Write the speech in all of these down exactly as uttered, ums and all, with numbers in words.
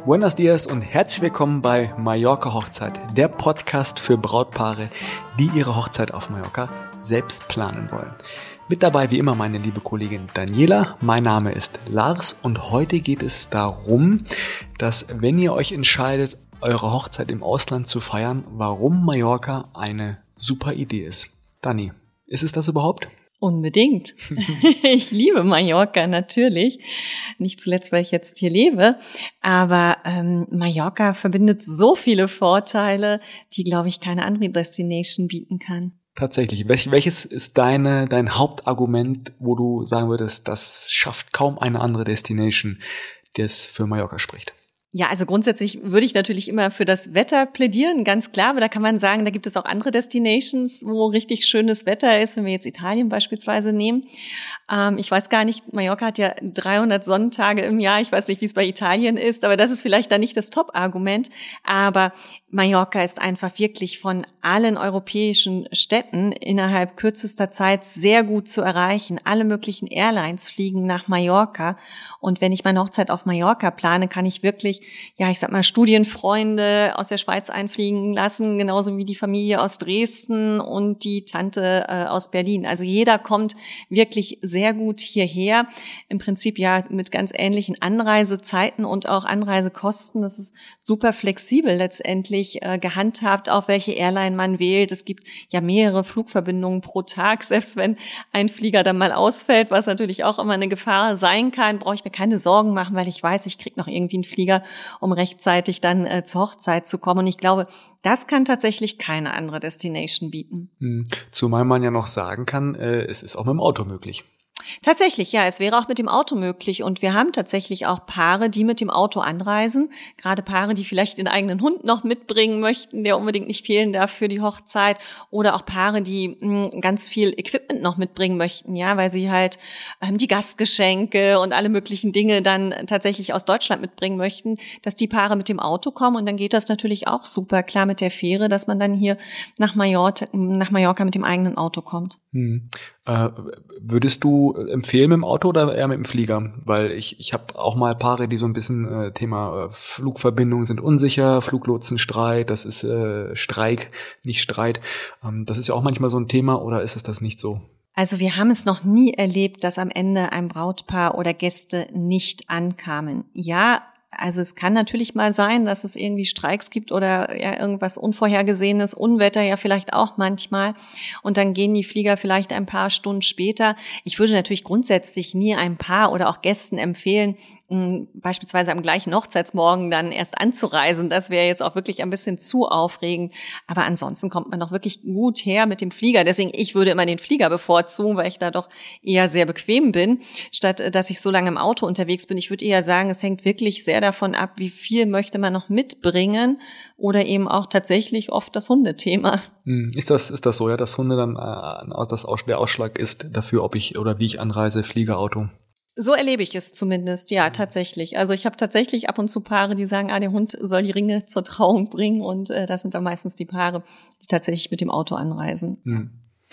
Buenos dias und herzlich willkommen bei Mallorca Hochzeit, der Podcast für Brautpaare, die ihre Hochzeit auf Mallorca selbst planen wollen. Mit dabei wie immer meine liebe Kollegin Daniela, mein Name ist Lars und heute geht es darum, dass wenn ihr euch entscheidet, eure Hochzeit im Ausland zu feiern, warum Mallorca eine super Idee ist. Dani, ist es das überhaupt? Unbedingt. Ich liebe Mallorca natürlich, nicht zuletzt, weil ich jetzt hier lebe, aber ähm, Mallorca verbindet so viele Vorteile, die, glaube ich, keine andere Destination bieten kann. Tatsächlich. Welch, welches ist deine dein Hauptargument, wo du sagen würdest, das schafft kaum eine andere Destination, das für Mallorca spricht? Ja, also grundsätzlich würde ich natürlich immer für das Wetter plädieren, ganz klar, aber da kann man sagen, da gibt es auch andere Destinations, wo richtig schönes Wetter ist, wenn wir jetzt Italien beispielsweise nehmen. Ähm, ich weiß gar nicht, Mallorca hat ja dreihundert Sonnentage im Jahr, ich weiß nicht, wie es bei Italien ist, aber das ist vielleicht da nicht das Top-Argument, aber Mallorca ist einfach wirklich von allen europäischen Städten innerhalb kürzester Zeit sehr gut zu erreichen. Alle möglichen Airlines fliegen nach Mallorca und wenn ich meine Hochzeit auf Mallorca plane, kann ich wirklich ja, ich sag mal, Studienfreunde aus der Schweiz einfliegen lassen, genauso wie die Familie aus Dresden und die Tante äh, aus Berlin. Also jeder kommt wirklich sehr gut hierher. Im Prinzip ja mit ganz ähnlichen Anreisezeiten und auch Anreisekosten. Das ist super flexibel letztendlich äh, gehandhabt, auf welche Airline man wählt. Es gibt ja mehrere Flugverbindungen pro Tag. Selbst wenn ein Flieger dann mal ausfällt, was natürlich auch immer eine Gefahr sein kann, brauche ich mir keine Sorgen machen, weil ich weiß, ich kriege noch irgendwie einen Flieger, um rechtzeitig dann äh, zur Hochzeit zu kommen. Und ich glaube, das kann tatsächlich keine andere Destination bieten. Hm. Zumal man ja noch sagen kann, äh, es ist auch mit dem Auto möglich. Tatsächlich, ja, es wäre auch mit dem Auto möglich und wir haben tatsächlich auch Paare, die mit dem Auto anreisen, gerade Paare, die vielleicht den eigenen Hund noch mitbringen möchten, der unbedingt nicht fehlen darf für die Hochzeit oder auch Paare, die mh, ganz viel Equipment noch mitbringen möchten, ja, weil sie halt ähm, die Gastgeschenke und alle möglichen Dinge dann tatsächlich aus Deutschland mitbringen möchten, dass die Paare mit dem Auto kommen und dann geht das natürlich auch super klar mit der Fähre, dass man dann hier nach Mallorca, nach Mallorca mit dem eigenen Auto kommt. Hm. Äh, würdest du empfehlen mit dem Auto oder eher mit dem Flieger? Weil ich ich habe auch mal Paare, die so ein bisschen äh, Thema äh, Flugverbindungen sind unsicher, Fluglotsenstreit, das ist äh, Streik, nicht Streit. Ähm, das ist ja auch manchmal so ein Thema oder ist es das nicht so? Also wir haben es noch nie erlebt, dass am Ende ein Brautpaar oder Gäste nicht ankamen. Ja, also es kann natürlich mal sein, dass es irgendwie Streiks gibt oder ja irgendwas Unvorhergesehenes, Unwetter ja vielleicht auch manchmal und dann gehen die Flieger vielleicht ein paar Stunden später. Ich würde natürlich grundsätzlich nie einem Paar oder auch Gästen empfehlen, mh, beispielsweise am gleichen Hochzeitsmorgen dann erst anzureisen. Das wäre jetzt auch wirklich ein bisschen zu aufregend. Aber ansonsten kommt man doch wirklich gut her mit dem Flieger. Deswegen, ich würde immer den Flieger bevorzugen, weil ich da doch eher sehr bequem bin, statt dass ich so lange im Auto unterwegs bin. Ich würde eher sagen, es hängt wirklich sehr davon ab, wie viel möchte man noch mitbringen oder eben auch tatsächlich oft das Hundethema. Ist das ist das so, ja, dass Hunde dann äh, das Aus, der Ausschlag ist dafür, ob ich oder wie ich anreise, Flieger, Auto? So erlebe ich es zumindest, ja, tatsächlich. Also ich habe tatsächlich ab und zu Paare, die sagen, ah, der Hund soll die Ringe zur Trauung bringen und äh, das sind dann meistens die Paare, die tatsächlich mit dem Auto anreisen. Hm.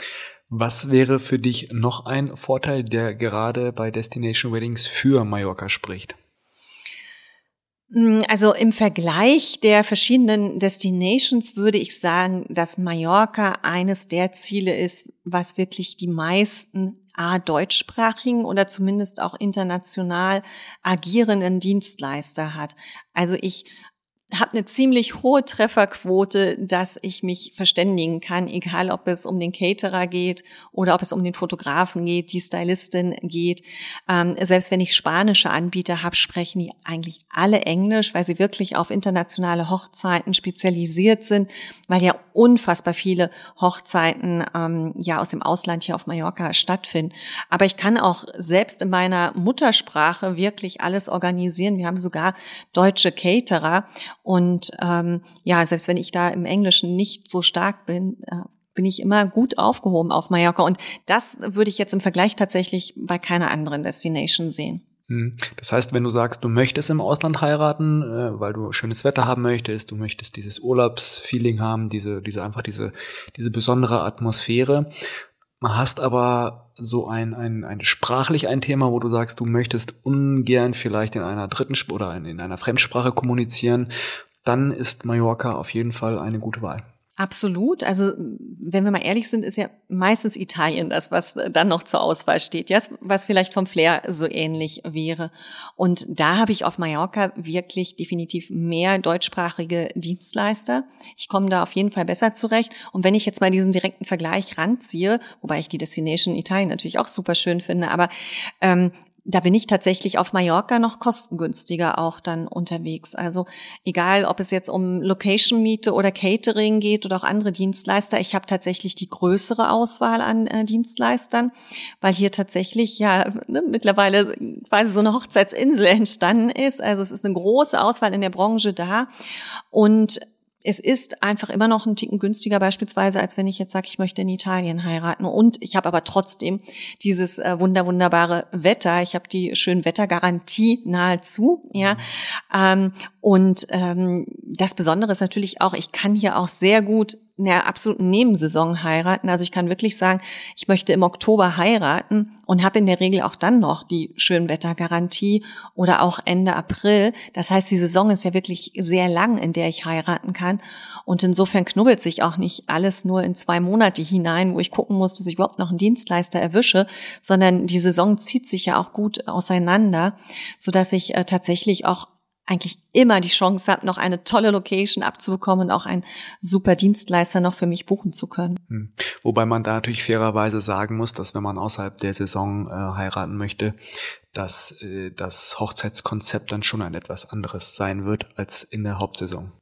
Was wäre für dich noch ein Vorteil, der gerade bei Destination Weddings für Mallorca spricht? Also im Vergleich der verschiedenen Destinations würde ich sagen, dass Mallorca eines der Ziele ist, was wirklich die meisten A, deutschsprachigen oder zumindest auch international agierenden Dienstleister hat. Also ich habe eine ziemlich hohe Trefferquote, dass ich mich verständigen kann, egal ob es um den Caterer geht oder ob es um den Fotografen geht, die Stylistin geht. Ähm, selbst wenn ich spanische Anbieter habe, sprechen die eigentlich alle Englisch, weil sie wirklich auf internationale Hochzeiten spezialisiert sind, weil ja unfassbar viele Hochzeiten ähm, ja aus dem Ausland hier auf Mallorca stattfinden. Aber ich kann auch selbst in meiner Muttersprache wirklich alles organisieren. Wir haben sogar deutsche Caterer. Und ähm, ja, selbst wenn ich da im Englischen nicht so stark bin, äh, bin ich immer gut aufgehoben auf Mallorca. Und das würde ich jetzt im Vergleich tatsächlich bei keiner anderen Destination sehen. Das heißt, wenn du sagst, du möchtest im Ausland heiraten, äh, weil du schönes Wetter haben möchtest, du möchtest dieses Urlaubsfeeling haben, diese, diese einfach diese, diese besondere Atmosphäre, hast aber so ein, ein, ein sprachlich ein Thema, wo du sagst, du möchtest ungern vielleicht in einer dritten Sp- oder in, in einer Fremdsprache kommunizieren, dann ist Mallorca auf jeden Fall eine gute Wahl. Absolut. Also wenn wir mal ehrlich sind, ist ja meistens Italien das, was dann noch zur Auswahl steht, ja, was vielleicht vom Flair so ähnlich wäre. Und da habe ich auf Mallorca wirklich definitiv mehr deutschsprachige Dienstleister. Ich komme da auf jeden Fall besser zurecht. Und wenn ich jetzt mal diesen direkten Vergleich ranziehe, wobei ich die Destination Italien natürlich auch super schön finde, aber ähm, da bin ich tatsächlich auf Mallorca noch kostengünstiger auch dann unterwegs. Also egal, ob es jetzt um Location-Miete oder Catering geht oder auch andere Dienstleister, ich habe tatsächlich die größere Auswahl an äh, Dienstleistern, weil hier tatsächlich ja ne, mittlerweile quasi so eine Hochzeitsinsel entstanden ist. Also es ist eine große Auswahl in der Branche da und es ist einfach immer noch ein Ticken günstiger beispielsweise, als wenn ich jetzt sage, ich möchte in Italien heiraten. Und ich habe aber trotzdem dieses äh, wunder wunderbare Wetter. Ich habe die schöne Wettergarantie nahezu, ja. Ähm, und ähm, das Besondere ist natürlich auch, ich kann hier auch sehr gut in der absoluten Nebensaison heiraten. Also ich kann wirklich sagen, ich möchte im Oktober heiraten und habe in der Regel auch dann noch die Schönwettergarantie oder auch Ende April. Das heißt, die Saison ist ja wirklich sehr lang, in der ich heiraten kann. Und insofern knubbelt sich auch nicht alles nur in zwei Monate hinein, wo ich gucken muss, dass ich überhaupt noch einen Dienstleister erwische, sondern die Saison zieht sich ja auch gut auseinander, sodass ich äh, tatsächlich auch eigentlich immer die Chance habe, noch eine tolle Location abzubekommen und auch einen super Dienstleister noch für mich buchen zu können. Hm. Wobei man da natürlich fairerweise sagen muss, dass wenn man außerhalb der Saison äh, heiraten möchte, dass äh, das Hochzeitskonzept dann schon ein etwas anderes sein wird als in der Hauptsaison.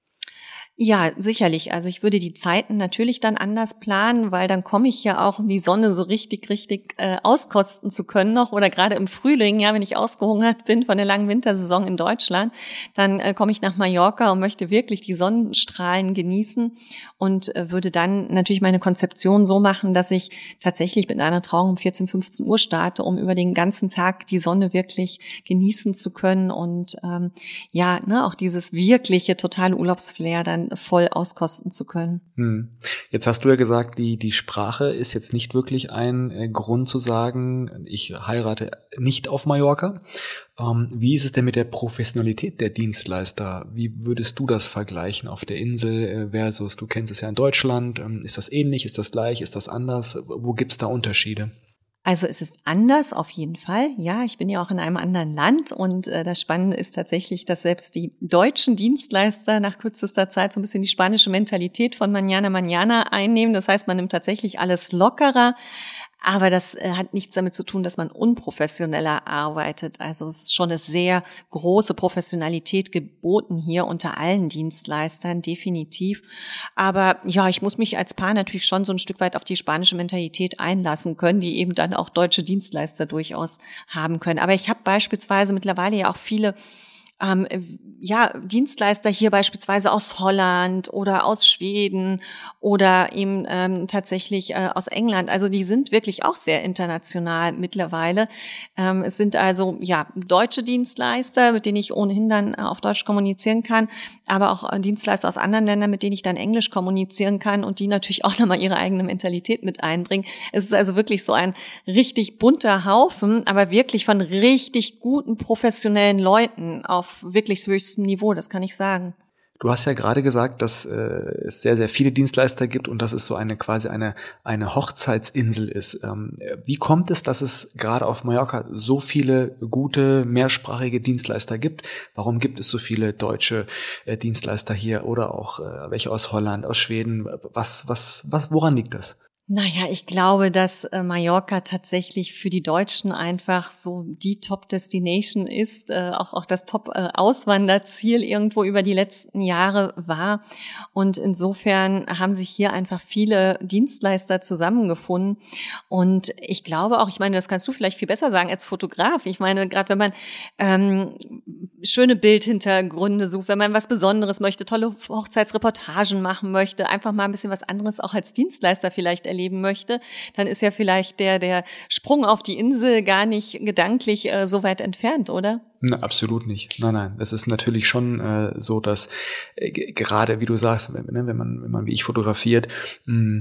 Ja, sicherlich. Also ich würde die Zeiten natürlich dann anders planen, weil dann komme ich ja auch, um die Sonne so richtig, richtig äh, auskosten zu können noch. Oder gerade im Frühling, ja, wenn ich ausgehungert bin von der langen Wintersaison in Deutschland, dann äh, komme ich nach Mallorca und möchte wirklich die Sonnenstrahlen genießen und äh, würde dann natürlich meine Konzeption so machen, dass ich tatsächlich mit einer Trauung um vierzehn, fünfzehn Uhr starte, um über den ganzen Tag die Sonne wirklich genießen zu können und ähm, ja, ne, auch dieses wirkliche, totale Urlaubsflair dann voll auskosten zu können. Hm. Jetzt hast du ja gesagt, die die Sprache ist jetzt nicht wirklich ein äh, Grund zu sagen, ich heirate nicht auf Mallorca. Ähm, wie ist es denn mit der Professionalität der Dienstleister? Wie würdest du das vergleichen auf der Insel äh, versus, du kennst es ja in Deutschland, ähm, ist das ähnlich, ist das gleich, ist das anders? Wo gibt's da Unterschiede? Also es ist anders auf jeden Fall. Ja, ich bin ja auch in einem anderen Land und äh, das Spannende ist tatsächlich, dass selbst die deutschen Dienstleister nach kürzester Zeit so ein bisschen die spanische Mentalität von Mañana Mañana einnehmen. Das heißt, man nimmt tatsächlich alles lockerer. Aber das äh, hat nichts damit zu tun, dass man unprofessioneller arbeitet. Also es ist schon eine sehr große Professionalität geboten hier unter allen Dienstleistern, definitiv. Aber ja, ich muss mich als Paar natürlich schon so ein Stück weit auf die spanische Mentalität einlassen können, die eben dann auch deutsche Dienstleister durchaus haben können. Aber ich habe beispielsweise mittlerweile ja auch viele Ähm, ja, Dienstleister hier beispielsweise aus Holland oder aus Schweden oder eben ähm, tatsächlich äh, aus England. Also die sind wirklich auch sehr international mittlerweile. Ähm, es sind also ja deutsche Dienstleister, mit denen ich ohnehin dann äh, auf Deutsch kommunizieren kann, aber auch äh, Dienstleister aus anderen Ländern, mit denen ich dann Englisch kommunizieren kann und die natürlich auch nochmal ihre eigene Mentalität mit einbringen. Es ist also wirklich so ein richtig bunter Haufen, aber wirklich von richtig guten, professionellen Leuten auf wirklich höchstem Niveau, das kann ich sagen. Du hast ja gerade gesagt, dass äh, es sehr, sehr viele Dienstleister gibt und dass es so eine quasi eine eine Hochzeitsinsel ist. Ähm, wie kommt es, dass es gerade auf Mallorca so viele gute, mehrsprachige Dienstleister gibt? Warum gibt es so viele deutsche äh, Dienstleister hier oder auch äh, welche aus Holland, aus Schweden? Was, was, was, woran liegt das? Naja, ich glaube, dass äh, Mallorca tatsächlich für die Deutschen einfach so die Top-Destination ist, äh, auch, auch das Top-Auswanderziel irgendwo über die letzten Jahre war. Und insofern haben sich hier einfach viele Dienstleister zusammengefunden. Und ich glaube auch, ich meine, das kannst du vielleicht viel besser sagen als Fotograf. Ich meine, gerade wenn man ähm, schöne Bildhintergründe sucht, wenn man was Besonderes möchte, tolle Hochzeitsreportagen machen möchte, einfach mal ein bisschen was anderes auch als Dienstleister vielleicht erleben möchte, dann ist ja vielleicht der der Sprung auf die Insel gar nicht gedanklich äh, so weit entfernt, oder? Na, absolut nicht. Nein, nein. Es ist natürlich schon äh, so, dass äh, gerade, wie du sagst, wenn, wenn man wenn man wie ich fotografiert, mh,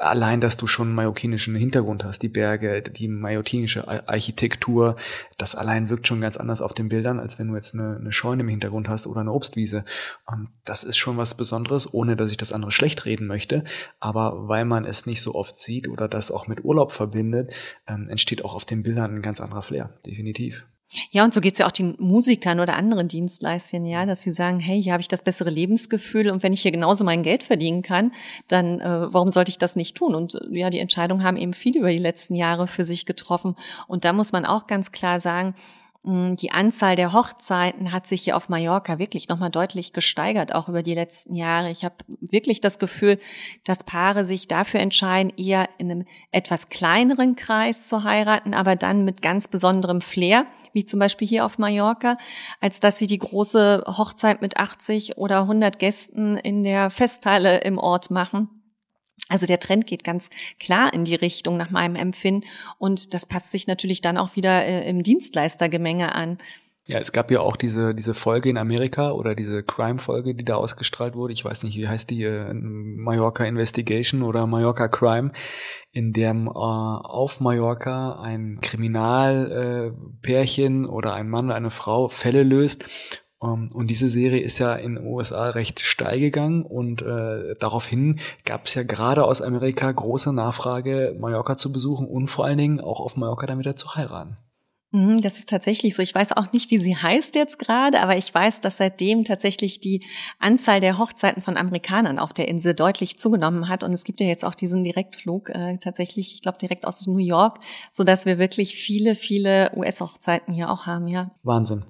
allein, dass du schon einen mallorquinischen Hintergrund hast, die Berge, die mallorquinische Architektur, das allein wirkt schon ganz anders auf den Bildern, als wenn du jetzt eine, eine Scheune im Hintergrund hast oder eine Obstwiese. Das ist schon was Besonderes, ohne dass ich das andere schlecht reden möchte. Aber weil man es nicht so oft sieht oder das auch mit Urlaub verbindet, entsteht auch auf den Bildern ein ganz anderer Flair, definitiv. Ja, und so geht's ja auch den Musikern oder anderen Dienstleistern, ja, dass sie sagen, hey, hier habe ich das bessere Lebensgefühl und wenn ich hier genauso mein Geld verdienen kann, dann äh, warum sollte ich das nicht tun? Und ja, die Entscheidung haben eben viele über die letzten Jahre für sich getroffen. Und da muss man auch ganz klar sagen, die Anzahl der Hochzeiten hat sich hier auf Mallorca wirklich nochmal deutlich gesteigert, auch über die letzten Jahre. Ich habe wirklich das Gefühl, dass Paare sich dafür entscheiden, eher in einem etwas kleineren Kreis zu heiraten, aber dann mit ganz besonderem Flair, wie zum Beispiel hier auf Mallorca, als dass sie die große Hochzeit mit achtzig oder hundert Gästen in der Festhalle im Ort machen. Also der Trend geht ganz klar in die Richtung nach meinem Empfinden und das passt sich natürlich dann auch wieder äh, im Dienstleistergemenge an. Ja, es gab ja auch diese diese Folge in Amerika oder diese Crime-Folge, die da ausgestrahlt wurde. Ich weiß nicht, wie heißt die? Äh, Mallorca Investigation oder Mallorca Crime, in dem äh, auf Mallorca ein Kriminalpärchen äh, oder ein Mann oder eine Frau Fälle löst. Um, und diese Serie ist ja in den U S A recht steil gegangen und äh, daraufhin gab es ja gerade aus Amerika große Nachfrage, Mallorca zu besuchen und vor allen Dingen auch auf Mallorca dann wieder zu heiraten. Das ist tatsächlich so. Ich weiß auch nicht, wie sie heißt jetzt gerade, aber ich weiß, dass seitdem tatsächlich die Anzahl der Hochzeiten von Amerikanern auf der Insel deutlich zugenommen hat. Und es gibt ja jetzt auch diesen Direktflug, äh, tatsächlich, ich glaube, direkt aus New York, sodass wir wirklich viele, viele U S-Hochzeiten hier auch haben, ja. Wahnsinn.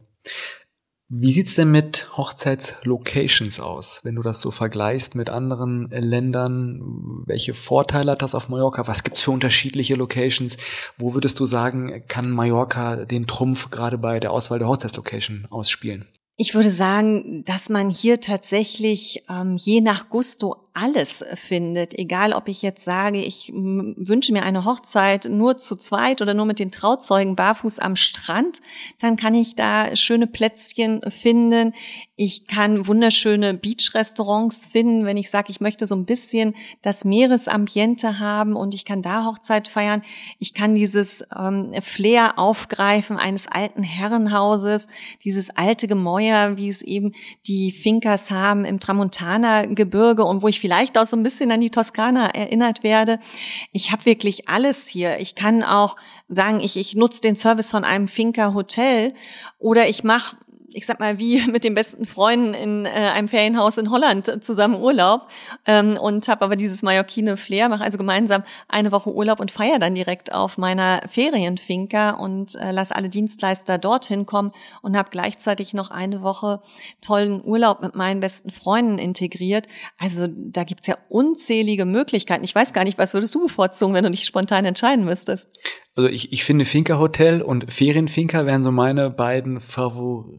Wie sieht's denn mit Hochzeitslocations aus, wenn du das so vergleichst mit anderen Ländern? Welche Vorteile hat das auf Mallorca? Was gibt's für unterschiedliche Locations? Wo würdest du sagen, kann Mallorca den Trumpf gerade bei der Auswahl der Hochzeitslocation ausspielen? Ich würde sagen, dass man hier tatsächlich ähm, je nach Gusto alles findet, egal ob ich jetzt sage, ich m, wünsche mir eine Hochzeit nur zu zweit oder nur mit den Trauzeugen barfuß am Strand, dann kann ich da schöne Plätzchen finden. Ich kann wunderschöne Beach-Restaurants finden, wenn ich sage, ich möchte so ein bisschen das Meeresambiente haben und ich kann da Hochzeit feiern. Ich kann dieses ähm, Flair aufgreifen eines alten Herrenhauses, dieses alte Gemäuer, wie es eben die Fincas haben im Tramontana-Gebirge und wo ich vielleicht auch so ein bisschen an die Toskana erinnert werde. Ich habe wirklich alles hier. Ich kann auch sagen, ich, ich nutze den Service von einem Finca-Hotel oder ich mache, ich sag mal, wie mit den besten Freunden in äh, einem Ferienhaus in Holland zusammen Urlaub ähm, und habe aber dieses Mallorquine Flair, mache also gemeinsam eine Woche Urlaub und feiere dann direkt auf meiner Ferienfinca und äh, lasse alle Dienstleister dorthin kommen und habe gleichzeitig noch eine Woche tollen Urlaub mit meinen besten Freunden integriert. Also da gibt's ja unzählige Möglichkeiten. Ich weiß gar nicht, was würdest du bevorzugen, wenn du dich spontan entscheiden müsstest? Also ich, ich finde Finca Hotel und Ferienfinca wären so meine beiden Favoriten.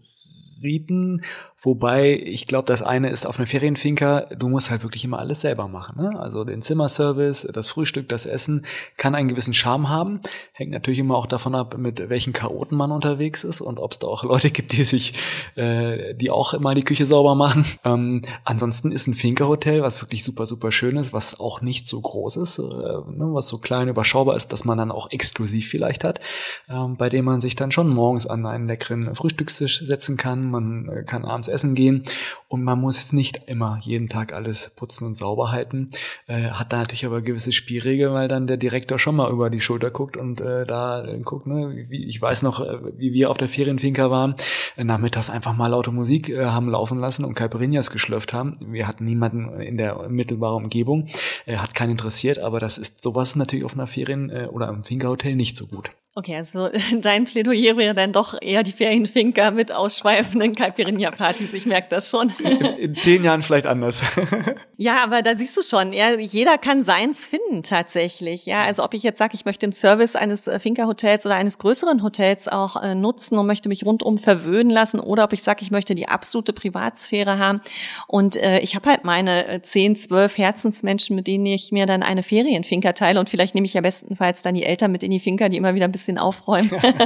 Wobei, ich glaube, das eine ist auf einer Ferienfinca, du musst halt wirklich immer alles selber machen, ne? Also den Zimmerservice, das Frühstück, das Essen kann einen gewissen Charme haben. Hängt natürlich immer auch davon ab, mit welchen Chaoten man unterwegs ist und ob es da auch Leute gibt, die sich, äh, die auch immer die Küche sauber machen. Ähm, ansonsten ist ein Finca-Hotel, was wirklich super, super schön ist, was auch nicht so groß ist, äh, ne? Was so klein, überschaubar ist, dass man dann auch exklusiv vielleicht hat, ähm, bei dem man sich dann schon morgens an einen leckeren Frühstückstisch setzen kann. Man äh, kann abends essen gehen und man muss jetzt nicht immer jeden Tag alles putzen und sauber halten. Äh, hat da natürlich aber gewisse Spielregeln, weil dann der Direktor schon mal über die Schulter guckt und äh, da äh, guckt, ne, wie, ich weiß noch, äh, wie wir auf der Ferienfinca waren, äh, nachmittags einfach mal laute Musik äh, haben laufen lassen und Caipirinhas geschlürft haben. Wir hatten niemanden in der mittelbaren Umgebung, äh, hat keinen interessiert, aber das ist sowas natürlich auf einer Ferien- äh, oder im Finca-Hotel nicht so gut. Okay, also dein Plädoyer wäre dann doch eher die Ferienfinca mit ausschweifenden Caipirinha-Partys. Ich merke das schon. In zehn Jahren vielleicht anders. Ja, aber da siehst du schon, ja, jeder kann seins finden tatsächlich. Ja, also ob ich jetzt sage, ich möchte den Service eines Finca-Hotels oder eines größeren Hotels auch äh, nutzen und möchte mich rundum verwöhnen lassen, oder ob ich sage, ich möchte die absolute Privatsphäre haben. Und äh, ich habe halt meine äh, zehn, zwölf Herzensmenschen, mit denen ich mir dann eine Ferienfinca teile. Und vielleicht nehme ich ja bestenfalls dann die Eltern mit in die Finca, die immer wieder ein bisschen bisschen aufräumen.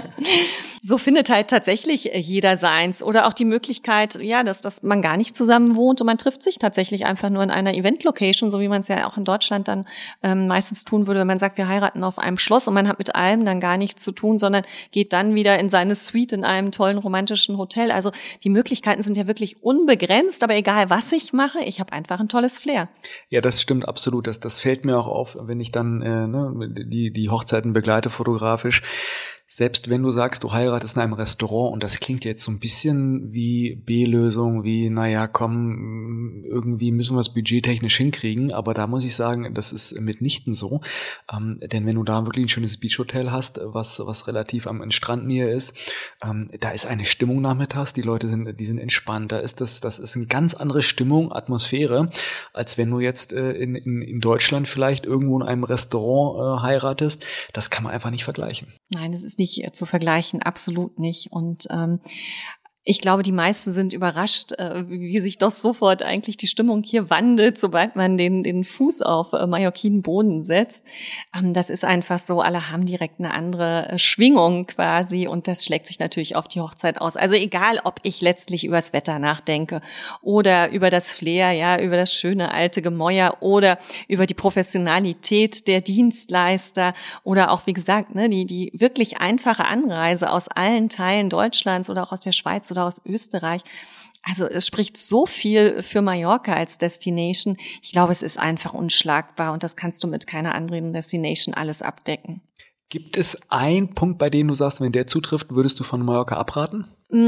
So findet halt tatsächlich jeder seins. Oder auch die Möglichkeit, ja, dass, dass man gar nicht zusammen wohnt und man trifft sich tatsächlich einfach nur in einer Event-Location, so wie man es ja auch in Deutschland dann ähm, meistens tun würde, wenn man sagt, wir heiraten auf einem Schloss und man hat mit allem dann gar nichts zu tun, sondern geht dann wieder in seine Suite in einem tollen romantischen Hotel. Also die Möglichkeiten sind ja wirklich unbegrenzt, aber egal was ich mache, ich habe einfach ein tolles Flair. Ja, das stimmt absolut. Das, das fällt mir auch auf, wenn ich dann äh, ne, die, die Hochzeiten begleite fotografisch. Selbst wenn du sagst, du heiratest in einem Restaurant und das klingt jetzt so ein bisschen wie B-Lösung, wie, naja, komm, irgendwie müssen wir es budgettechnisch hinkriegen, aber da muss ich sagen, das ist mitnichten so, ähm, denn wenn du da wirklich ein schönes Beachhotel hast, was was relativ am Strandnähe ist, ähm, da ist eine Stimmung nachmittags, die Leute sind, die sind entspannt, da ist das, das ist eine ganz andere Stimmung, Atmosphäre, als wenn du jetzt äh, in, in, in Deutschland vielleicht irgendwo in einem Restaurant äh, heiratest, das kann man einfach nicht vergleichen. Nein, es ist nicht zu vergleichen, absolut nicht. Und ähm, ich glaube, die meisten sind überrascht, äh, wie sich doch sofort eigentlich die Stimmung hier wandelt, sobald man den den Fuß auf äh, mallorquinen Boden setzt. Ähm, das ist einfach so, alle haben direkt eine andere äh, Schwingung quasi und das schlägt sich natürlich auf die Hochzeit aus. Also egal, ob ich letztlich über das Wetter nachdenke oder über das Flair, ja, über das schöne alte Gemäuer oder über die Professionalität der Dienstleister oder auch, wie gesagt, ne, die die wirklich einfache Anreise aus allen Teilen Deutschlands oder auch aus der Schweiz oder aus Österreich. Also es spricht so viel für Mallorca als Destination. Ich glaube, es ist einfach unschlagbar und das kannst du mit keiner anderen Destination alles abdecken. Gibt es einen Punkt, bei dem du sagst, wenn der zutrifft, würdest du von Mallorca abraten?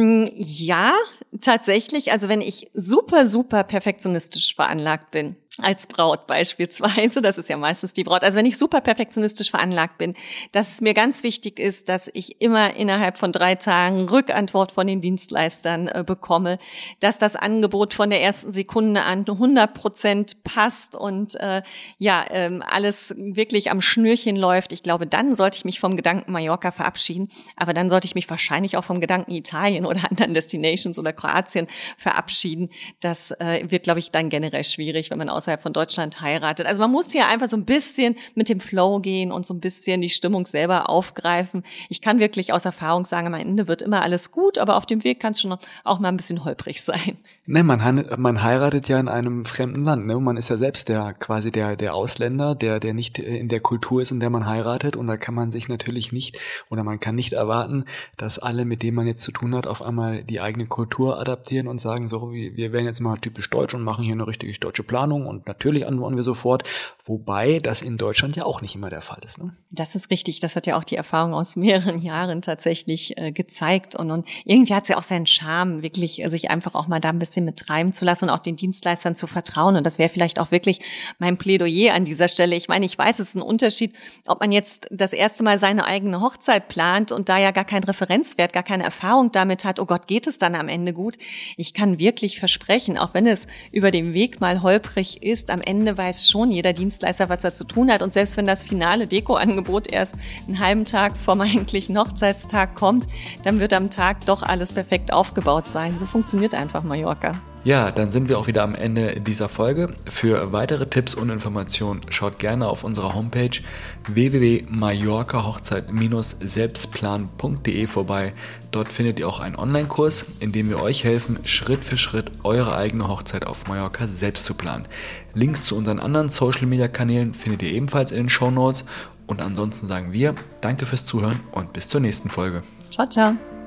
Ja, tatsächlich. Also wenn ich super, super perfektionistisch veranlagt bin, als Braut beispielsweise, das ist ja meistens die Braut, also wenn ich super perfektionistisch veranlagt bin, dass es mir ganz wichtig ist, dass ich immer innerhalb von drei Tagen Rückantwort von den Dienstleistern äh, bekomme, dass das Angebot von der ersten Sekunde an hundert Prozent passt und äh, ja ähm, alles wirklich am Schnürchen läuft. Ich glaube, dann sollte ich mich vom Gedanken Mallorca verabschieden, aber dann sollte ich mich wahrscheinlich auch vom Gedanken Italien oder anderen Destinations oder Kroatien verabschieden. Das äh, wird, glaube ich, dann generell schwierig, wenn man außerhalb von Deutschland heiratet. Also man muss hier einfach so ein bisschen mit dem Flow gehen und so ein bisschen die Stimmung selber aufgreifen. Ich kann wirklich aus Erfahrung sagen, am Ende wird immer alles gut, aber auf dem Weg kann es schon auch mal ein bisschen holprig sein. Ne, man, man heiratet ja in einem fremden Land, ne? Man ist ja selbst der quasi der der Ausländer, der der nicht in der Kultur ist, in der man heiratet, und da kann man sich natürlich nicht oder man kann nicht erwarten, dass alle, mit denen man jetzt zu tun hat, auf einmal die eigene Kultur adaptieren und sagen, so, wir werden jetzt mal typisch deutsch und machen hier eine richtig deutsche Planung und natürlich antworten wir sofort, wobei das in Deutschland ja auch nicht immer der Fall ist. Ne? Das ist richtig, das hat ja auch die Erfahrung aus mehreren Jahren tatsächlich äh, gezeigt und, und irgendwie hat es ja auch seinen Charme, wirklich äh, sich einfach auch mal da ein bisschen mit treiben zu lassen und auch den Dienstleistern zu vertrauen, und das wäre vielleicht auch wirklich mein Plädoyer an dieser Stelle. Ich meine, ich weiß, es ist ein Unterschied, ob man jetzt das erste Mal seine eigene Hochzeit plant und da ja gar keinen Referenzwert, gar keine Erfahrung damit hat, oh Gott, geht es dann am Ende gut? Ich kann wirklich versprechen, auch wenn es über den Weg mal holprig ist, am Ende weiß schon jeder Dienstleister, was er zu tun hat, und selbst wenn das finale Dekoangebot erst einen halben Tag vom eigentlichen Hochzeitstag kommt, dann wird am Tag doch alles perfekt aufgebaut sein. So funktioniert einfach Mallorca. Ja, dann sind wir auch wieder am Ende dieser Folge. Für weitere Tipps und Informationen schaut gerne auf unserer Homepage w w w punkt mallorca hochzeit selbstplan punkt de vorbei. Dort findet ihr auch einen Online-Kurs, in dem wir euch helfen, Schritt für Schritt eure eigene Hochzeit auf Mallorca selbst zu planen. Links zu unseren anderen Social-Media-Kanälen findet ihr ebenfalls in den Shownotes. Und ansonsten sagen wir Danke fürs Zuhören und bis zur nächsten Folge. Ciao, ciao.